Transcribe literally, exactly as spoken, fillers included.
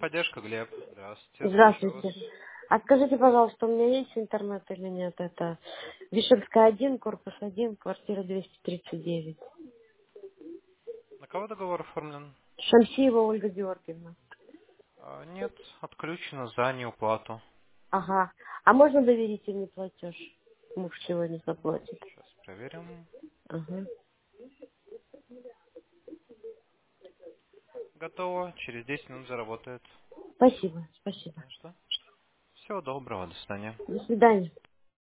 Техподдержка, Глеб. Здравствуйте, слушаю вас. Здравствуйте. А скажите, пожалуйста, у меня есть интернет или нет? Это Вишенская один, корпус один, квартира двести тридцать девять. На кого договор оформлен? Шамсиева Ольга Георгиевна. А, нет, отключено за неуплату. Ага. А можно доверительный платеж? Муж сегодня заплатит. Сейчас проверим. Ага. Готово. Через десять минут заработает. Спасибо, спасибо. Ну что? Всего доброго. До свидания. До свидания.